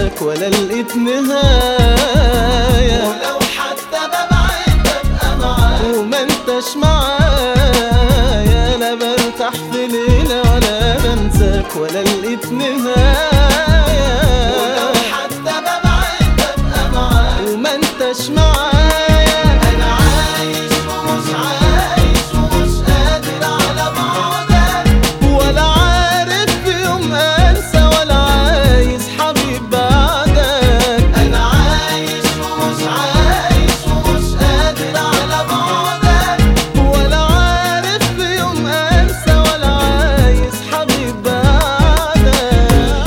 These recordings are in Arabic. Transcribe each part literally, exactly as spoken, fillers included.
بنساك ولا لقيت نهاية، ولو حتى ببعد ببقى معاك وما انتش معايا. انا برتاح في ليلة ولا بنساك ولا لقيت نهاية، ولو حتى ببعد ببقى معاك وما انتش معايا. أنا عايش ومش عايش ومش قادر على بعدك، ولا عارف في يوم انسى ولا عايز حبيب بعدك. أنا عايش ومش عايش ومش قادر على بعدك، ولا عارف في يوم انسى ولا عايز حبيب بعدك.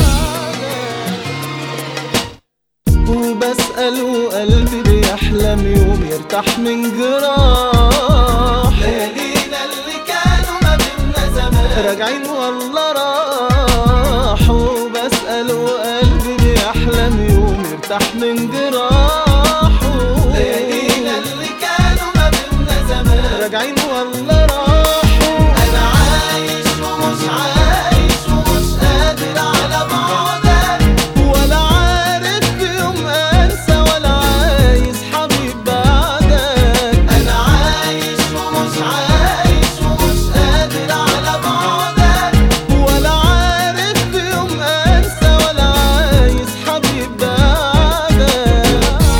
وبسأل وقلبي بيحلم يوم يرتاح من جراح، ليالينا اللي كانوا ما بينا زمان راجعين والله راحوا. وبسأل وقلبي بيحلم يوم يرتاح من جراحه، ليالينا اللي كانوا ما بينا زمان راجعين والله راحوا. أنا عايش ومش عايش ومش قادر على بعدك، ولا عارف في يوم انسى ولا عايز حبيب بعدك. أنا عايش ومش عايش ومش قادر على بعدك، ولا عارف في يوم انسى ولا عايز حبيب بعدك.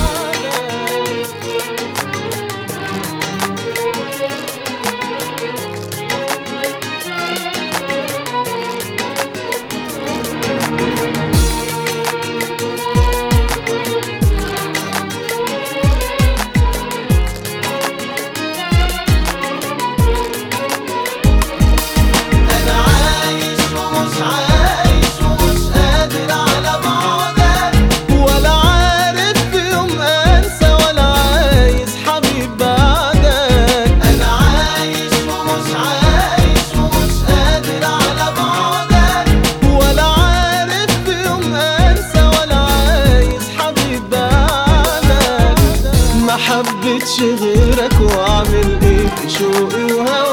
أنا عايش ومش عايش ومش قادر على بعدك، ولا عارف في يوم انسى ولا عايز حبيب بعدك. أنا عايش ومش عايش ومش قادر على بعدك، ولا عارف في يوم انسى ولا عايز حبيب بعدك. ما حبيتش غيرك واعمل ايه في شوقي وهواك.